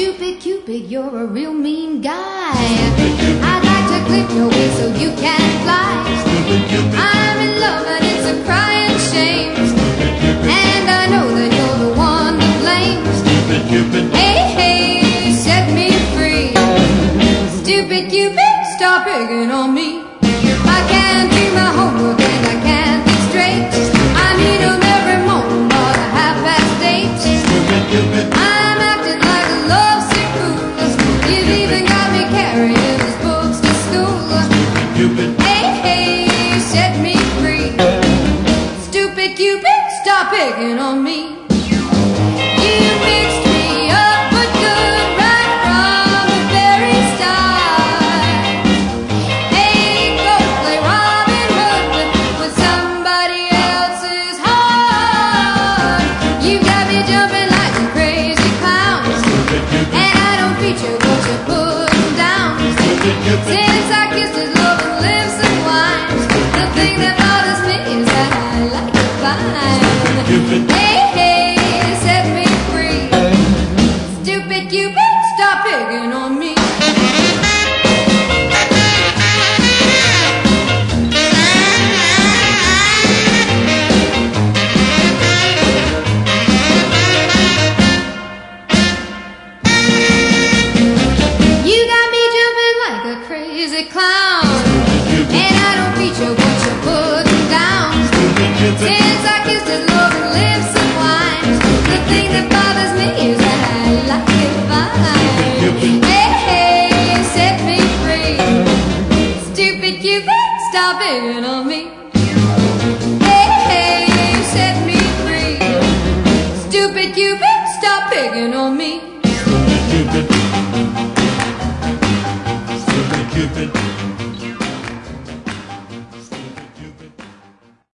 Stupid Cupid, you're a real mean guy. I'd like to clip your wings so you can fly. I'm in love and it's a crying shame, and I know that you're the one to blame. Hey, hey, set me free. Stupid Cupid, stop picking on me. I can't do my homework and I can't think straight. I need 'em every morning about 8:30. I'm acting like a lovesick fool. You've even got me carrying his books to school. Hey, hey, set me free. Stupid Cupid, stop picking on me. You mixed me up but good right from the very start. Hey, go play Robin Hood with somebody else's heart. You got me jumping like a crazy clown, and I don't feature what you're putting down. Since I kissed his love and lips and wine, the thing that bothers me is that I like it fine. Hey, hey, set me free. Stupid Cupid, stop picking on me. You got me jumping like a crazy clown, and I don't feature what you're putting down. Since I kissed his love and lips and wine, the thing that bothers me is that I like it fine. Hey, hey, set me free. Stupid Cupid, stop picking on me. Hey, hey, set me free. Stupid Cupid, stop picking on me.